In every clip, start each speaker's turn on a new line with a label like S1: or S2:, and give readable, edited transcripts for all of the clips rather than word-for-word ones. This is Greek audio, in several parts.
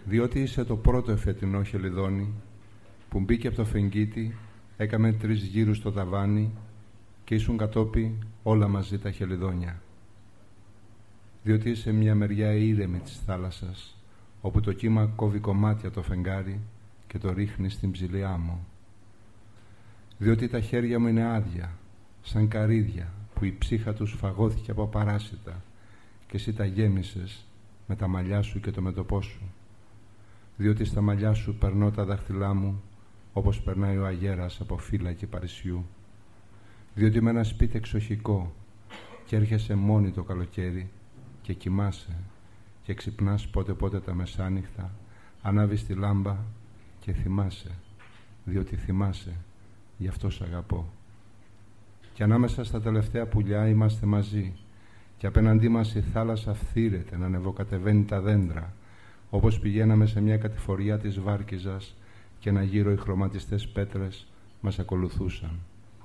S1: Διότι είσαι το πρώτο εφετινό χελιδόνι που μπήκε από το φεγγίτι, έκαμε 3 γύρους στο ταβάνι και ήσουν κατόπι όλα μαζί τα χελιδόνια. Διότι είσαι μια μεριά ήρεμη της θάλασσας, όπου το κύμα κόβει κομμάτια το φεγγάρι και το ρίχνει στην ψηλή άμμο. Διότι τα χέρια μου είναι άδεια, σαν καρύδια που η ψύχα τους φαγώθηκε από παράσιτα και εσύ τα γέμισες με τα μαλλιά σου και το μέτωπό σου. Διότι στα μαλλιά σου περνώ τα δάχτυλά μου όπως περνάει ο αγέρας από φύλλα και Παρισιού. Διότι με ένα σπίτι εξοχικό και έρχεσαι μόνη το καλοκαίρι και κοιμάσαι και ξυπνάς πότε τα μεσάνυχτα, ανάβεις τη λάμπα και θυμάσαι, διότι θυμάσαι, γι' αυτό σ' αγαπώ. Και ανάμεσα στα τελευταία πουλιά είμαστε μαζί και απέναντί μας η θάλασσα φθήρεται να ανεβοκατεβαίνει τα δέντρα, όπως πηγαίναμε σε μια κατηφοριά της Βάρκιζας και ένα γύρο οι χρωματιστές πέτρες μας ακολουθούσαν.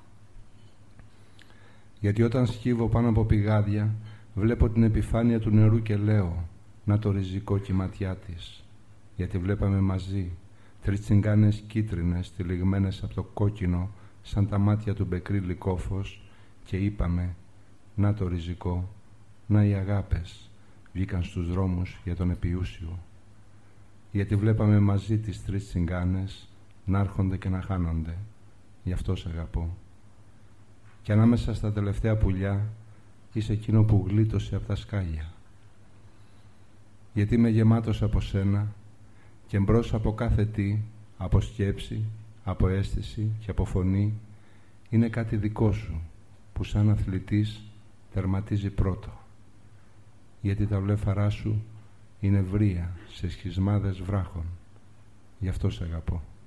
S1: Γιατί όταν σκύβω πάνω από πηγάδια βλέπω την επιφάνεια του νερού και λέω να το ριζικό κυματιά της. Γιατί βλέπαμε μαζί 3 τσιγκάνες κίτρινες τυλιγμένες από το κόκκινο σαν τα μάτια του μπεκρή λυκόφως και είπαμε να το ριζικό, να οι αγάπες βγήκαν στους δρόμους για τον Επιούσιο. Γιατί βλέπαμε μαζί τις 3 τσιγκάνες να έρχονται και να χάνονται, γι' αυτό σ' αγαπώ. Και ανάμεσα στα τελευταία πουλιά είσαι εκείνο που γλίτωσε από τα σκάλια. Γιατί είμαι γεμάτος από σένα και μπρος από κάθε τι, από σκέψη, από αίσθηση και από φωνή, είναι κάτι δικό σου που σαν αθλητής τερματίζει πρώτο. Γιατί τα βλέφαρά σου είναι βρύα σε σχισμάδες βράχων. Γι' αυτό σ' αγαπώ.